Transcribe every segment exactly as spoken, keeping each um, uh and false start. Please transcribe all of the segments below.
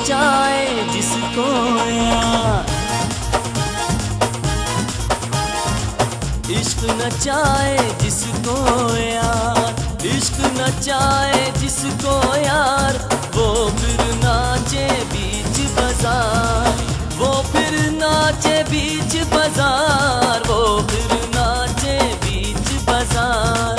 नचाए जिसको यार, इश्क नचाए जिसको यार, इश्क नचाए जिसको यार, वो फिर नाचे बीच बाजार, वो फिर नाचे बीच बाजार, वो फिर नाचे बीच बाजार।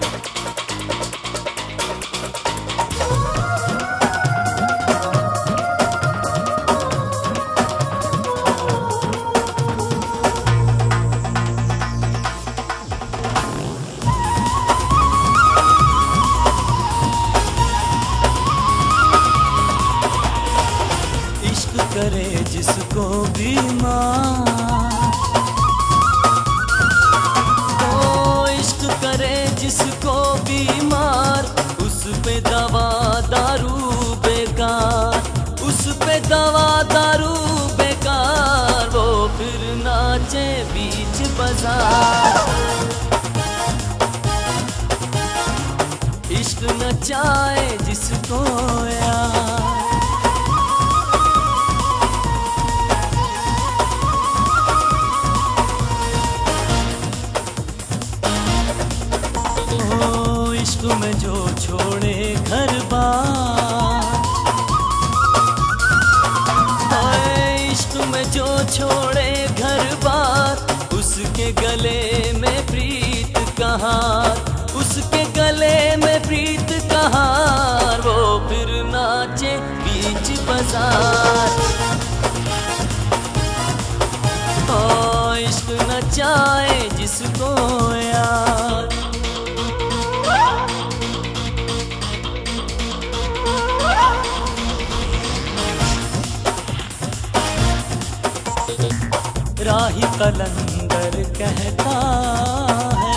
करे जिसको बीमार, ओ इश्क करे जिसको बीमार, उस पे दवा दारू बेकार, उस पे दवा दारू बेकार, वो फिर नाचे बीच बाजार। इश्क नचाए जिसको यार, इश्क में जो छोड़े घर बार, इश्क में जो छोड़े घर बार, उसके गले में प्रीत कहार, उसके गले में प्रीत कहार, वो फिर नाचे बीच बाजार। ओ इश्क नचाए जिसको यार, राही कलंदर कहता है,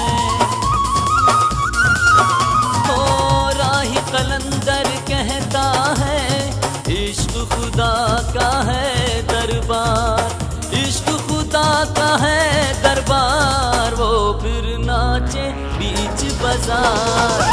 ओ राही कलंदर कहता है, इश्क खुदा का है दरबार, इश्क खुदा का है दरबार, वो फिर नाचे बीच बाजार।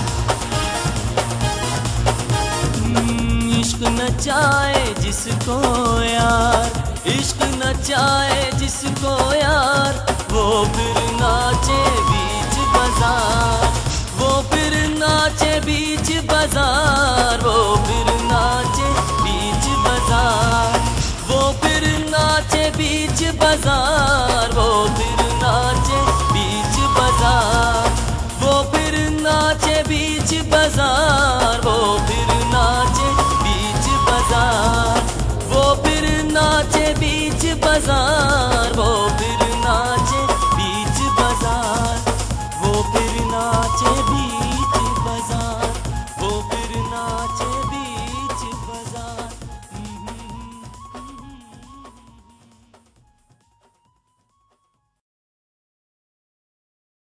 इश्क नचाए जिसको यार, इश्क नचाए जिसको यार, वो फिर नाचे बीच बाजार, वो फिर नाचे बीच बाजार, वो फिर